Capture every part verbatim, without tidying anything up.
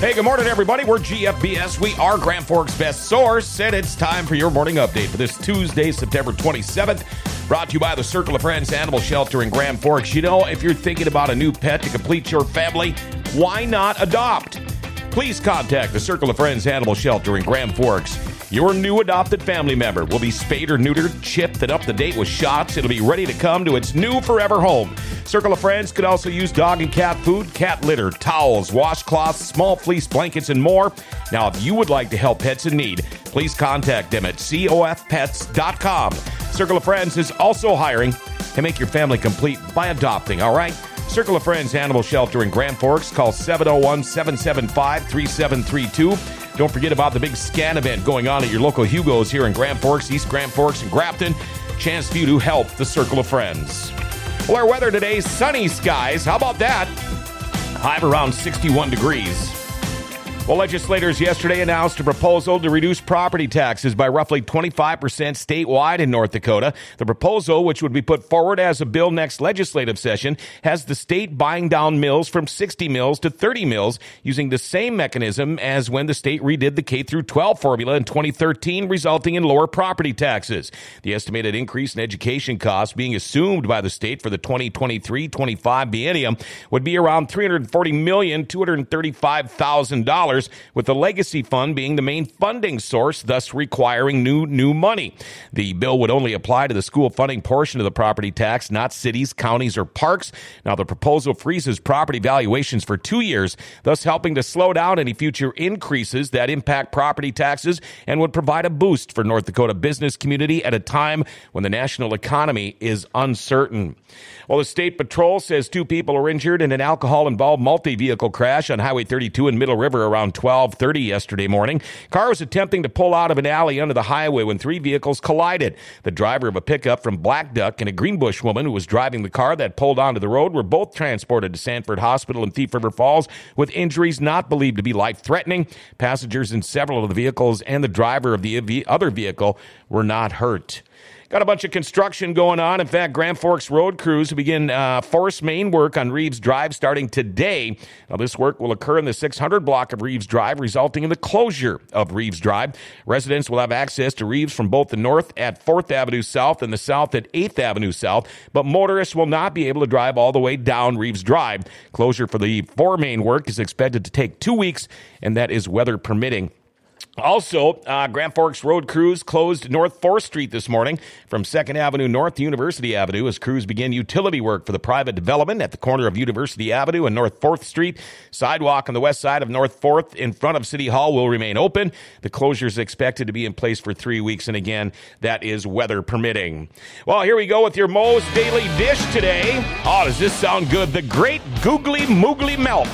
Hey, good morning, everybody. We're G F B S. We are Grand Forks' best source, and it's time for your morning update for this Tuesday, September twenty-seventh. Brought to you by the Circle of Friends Animal Shelter in Grand Forks. You know, if you're thinking about a new pet to complete your family, why not adopt? Please contact the Circle of Friends Animal Shelter in Grand Forks. Your new adopted family member will be spayed or neutered, chipped, and up to date with shots. It'll be ready to come to its new forever home. Circle of Friends could also use dog and cat food, cat litter, towels, washcloths, small fleece blankets, and more. Now, if you would like to help pets in need, please contact them at C O F pets dot com. Circle of Friends is also hiring to make your family complete by adopting, all right? Circle of Friends Animal Shelter in Grand Forks. Call seven oh one, seven seven five, three seven three two. Don't forget about the big scan event going on at your local Hugo's here in Grand Forks, East Grand Forks, and Grafton. Chance for you to help the Circle of Friends. Well, our weather today, sunny skies. How about that? High of around sixty-one degrees. Well, legislators yesterday announced a proposal to reduce property taxes by roughly twenty-five percent statewide in North Dakota. The proposal, which would be put forward as a bill next legislative session, has the state buying down mills from sixty mills to thirty mills using the same mechanism as when the state redid the K through twelve formula in twenty thirteen, resulting in lower property taxes. The estimated increase in education costs being assumed by the state for the twenty twenty-three twenty-five biennium would be around three hundred forty million, two hundred thirty-five thousand dollars. With the legacy fund being the main funding source, thus requiring new new money. The bill would only apply to the school funding portion of the property tax, not cities, counties, or parks. Now, the proposal freezes property valuations for two years, thus helping to slow down any future increases that impact property taxes and would provide a boost for North Dakota business community at a time when the national economy is uncertain. Well, the State Patrol says two people were injured in an alcohol-involved multi-vehicle crash on Highway thirty-two in Middle River around twelve thirty yesterday morning. Car was attempting to pull out of an alley under the highway when three vehicles collided. The driver of a pickup from Black Duck and a Greenbush woman who was driving the car that pulled onto the road were both transported to Sanford Hospital in Thief River Falls with injuries not believed to be life-threatening. Passengers in several of the vehicles and the driver of the other vehicle were not hurt. Got a bunch of construction going on. In fact, Grand Forks road crews will begin uh, force main work on Reeves Drive starting today. Now, this work will occur in the six hundred block of Reeves Drive, resulting in the closure of Reeves Drive. Residents will have access to Reeves from both the north at fourth Avenue South and the south at eighth Avenue South, but motorists will not be able to drive all the way down Reeves Drive. Closure for the four main work is expected to take two weeks, and that is weather permitting. Also, uh, Grand Forks road crews closed North fourth Street this morning from second Avenue North to University Avenue as crews begin utility work for the private development at the corner of University Avenue and North fourth Street. Sidewalk on the west side of North fourth in front of City Hall will remain open. The closure is expected to be in place for three weeks, and again, that is weather permitting. Well, here we go with your Moe's Daily Dish today. Oh, does this sound good? The Great Googly Moogly Melt.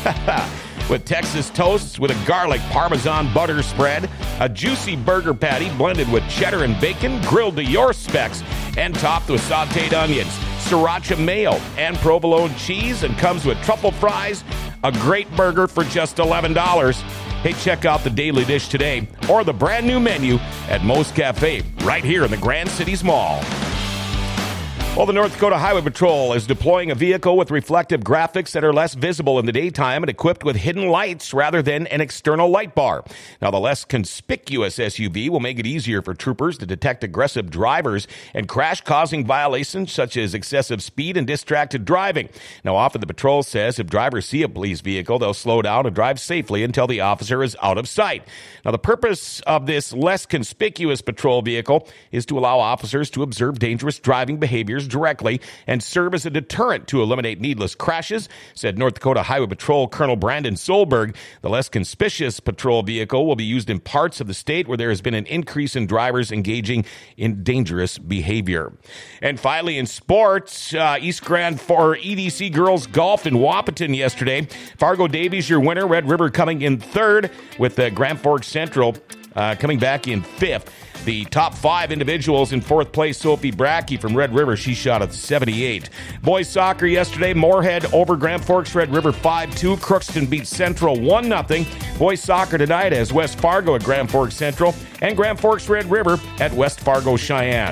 With Texas toasts with a garlic Parmesan butter spread, a juicy burger patty blended with cheddar and bacon, grilled to your specs, and topped with sauteed onions, sriracha mayo, and provolone cheese, and comes with truffle fries. A great burger for just eleven dollars. Hey, check out the Daily Dish today or the brand new menu at Moe's Cafe right here in the Grand Cities Mall. Well, the North Dakota Highway Patrol is deploying a vehicle with reflective graphics that are less visible in the daytime and equipped with hidden lights rather than an external light bar. Now, the less conspicuous S U V will make it easier for troopers to detect aggressive drivers and crash-causing violations such as excessive speed and distracted driving. Now, often the patrol says if drivers see a police vehicle, they'll slow down and drive safely until the officer is out of sight. Now, the purpose of this less conspicuous patrol vehicle is to allow officers to observe dangerous driving behaviors directly and serve as a deterrent to eliminate needless crashes, said North Dakota Highway Patrol Colonel Brandon Solberg. The less conspicuous patrol vehicle will be used in parts of the state where there has been an increase in drivers engaging in dangerous behavior. And finally, in sports, uh, East Grand for E D C girls golfed in Wahpeton yesterday. Fargo Davies, your winner. Red River coming in third, with uh, Grand Forks Central uh, coming back in fifth. The top five individuals in fourth place, Sophie Brackey from Red River. She shot at seventy-eight. Boys soccer yesterday, Moorhead over Grand Forks, Red River five two. Crookston beat Central one nothing. Boys soccer tonight as West Fargo at Grand Forks Central and Grand Forks Red River at West Fargo Cheyenne.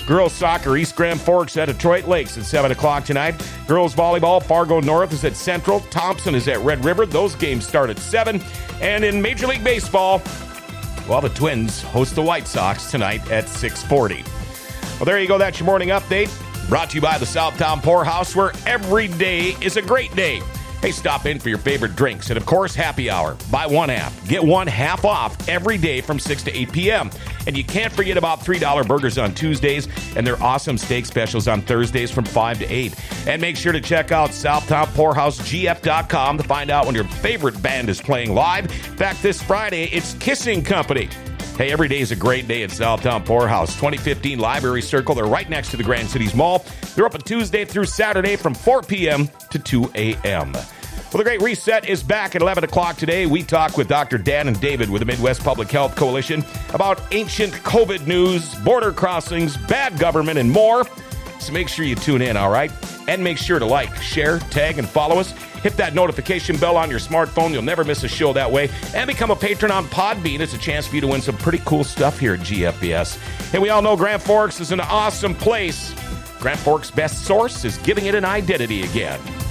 Girls soccer, East Grand Forks at Detroit Lakes at seven o'clock tonight. Girls volleyball, Fargo North is at Central. Thompson is at Red River. Those games start at seven. And in Major League Baseball, well, the Twins host the White Sox tonight at six forty. Well, there you go. That's your morning update. Brought to you by the Southtown Poorhouse, where every day is a great day. Hey, stop in for your favorite drinks. And, of course, happy hour. Buy one half. Get one half off every day from six to eight p.m. And you can't forget about three dollar burgers on Tuesdays and their awesome steak specials on Thursdays from five to eight. And make sure to check out Southtown Poorhouse G F dot com to find out when your favorite band is playing live. In fact, this Friday, it's Kissing Company. Hey, every day is a great day at Southtown Poorhouse. twenty fifteen Library Circle. They're right next to the Grand Cities Mall. They're open Tuesday through Saturday from four p.m. to two a.m. Well, the Great Reset is back at eleven o'clock today. We talk with Doctor Dan and David with the Midwest Public Health Coalition about ancient COVID news, border crossings, bad government, and more. So make sure you tune in, all right? And make sure to like, share, tag, and follow us. Hit that notification bell on your smartphone. You'll never miss a show that way. And become a patron on Podbean. It's a chance for you to win some pretty cool stuff here at G F B S. And we all know Grand Forks is an awesome place. Grand Forks' best source is giving it an identity again.